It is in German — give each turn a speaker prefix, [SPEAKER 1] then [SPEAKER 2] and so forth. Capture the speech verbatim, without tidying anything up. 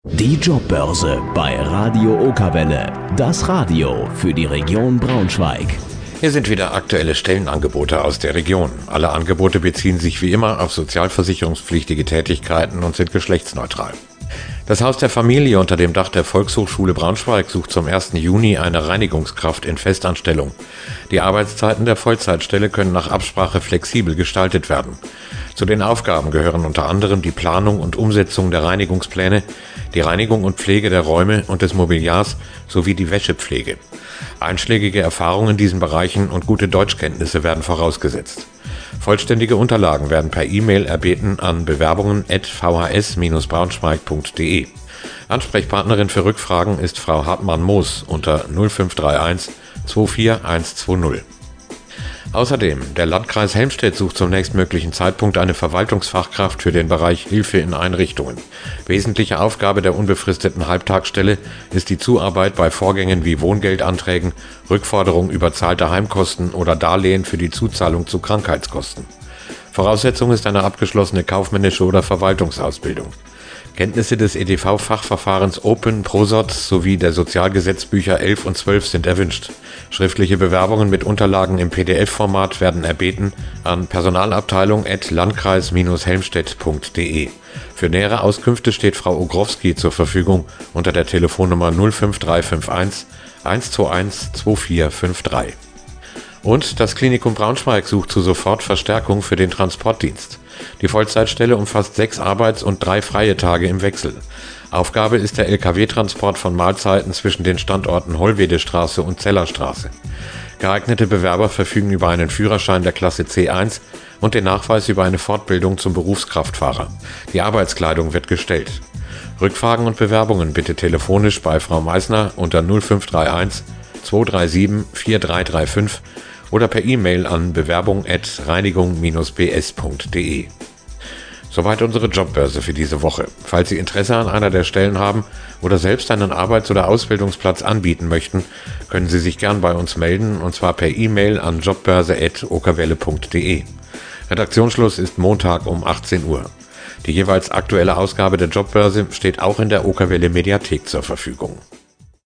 [SPEAKER 1] Die Jobbörse bei Radio Okerwelle. Das Radio für die Region Braunschweig.
[SPEAKER 2] Hier sind wieder aktuelle Stellenangebote aus der Region. Alle Angebote beziehen sich wie immer auf sozialversicherungspflichtige Tätigkeiten und sind geschlechtsneutral. Das Haus der Familie unter dem Dach der Volkshochschule Braunschweig sucht zum ersten Juni eine Reinigungskraft in Festanstellung. Die Arbeitszeiten der Vollzeitstelle können nach Absprache flexibel gestaltet werden. Zu den Aufgaben gehören unter anderem die Planung und Umsetzung der Reinigungspläne, die Reinigung und Pflege der Räume und des Mobiliars sowie die Wäschepflege. Einschlägige Erfahrungen in diesen Bereichen und gute Deutschkenntnisse werden vorausgesetzt. Vollständige Unterlagen werden per E-Mail erbeten an bewerbungen at v h s Bindestrich braunschweig punkt d e. Ansprechpartnerin für Rückfragen ist Frau Hartmann-Moos unter null fünf drei eins zwei vier eins zwei null. Außerdem, der Landkreis Helmstedt sucht zum nächstmöglichen Zeitpunkt eine Verwaltungsfachkraft für den Bereich Hilfe in Einrichtungen. Wesentliche Aufgabe der unbefristeten Halbtagsstelle ist die Zuarbeit bei Vorgängen wie Wohngeldanträgen, Rückforderung überzahlter Heimkosten oder Darlehen für die Zuzahlung zu Krankheitskosten. Voraussetzung ist eine abgeschlossene kaufmännische oder Verwaltungsausbildung. Kenntnisse des E D V-Fachverfahrens Open, Prosot sowie der Sozialgesetzbücher elf und zwölf sind erwünscht. Schriftliche Bewerbungen mit Unterlagen im P D F-Format werden erbeten an personalabteilung at landkreis Bindestrich helmstedt punkt d e. Für nähere Auskünfte steht Frau Ogrowski zur Verfügung unter der Telefonnummer null fünf drei fünf eins eins zwei eins zwei vier fünf drei. Und das Klinikum Braunschweig sucht zu sofort Verstärkung für den Transportdienst. Die Vollzeitstelle umfasst sechs Arbeits- und drei freie Tage im Wechsel. Aufgabe ist der L K W-Transport von Mahlzeiten zwischen den Standorten Hollwedestraße und Zellerstraße. Geeignete Bewerber verfügen über einen Führerschein der Klasse C eins und den Nachweis über eine Fortbildung zum Berufskraftfahrer. Die Arbeitskleidung wird gestellt. Rückfragen und Bewerbungen bitte telefonisch bei Frau Meissner unter null fünf drei eins zwei drei sieben vier drei drei fünf oder per E-Mail an bewerbung at reinigung Bindestrich b s punkt d e. Soweit unsere Jobbörse für diese Woche. Falls Sie Interesse an einer der Stellen haben oder selbst einen Arbeits- oder Ausbildungsplatz anbieten möchten, können Sie sich gern bei uns melden, und zwar per E-Mail an jobbörse at okerwelle punkt d e. Redaktionsschluss ist Montag um achtzehn Uhr. Die jeweils aktuelle Ausgabe der Jobbörse steht auch in der Okerwelle Mediathek zur Verfügung.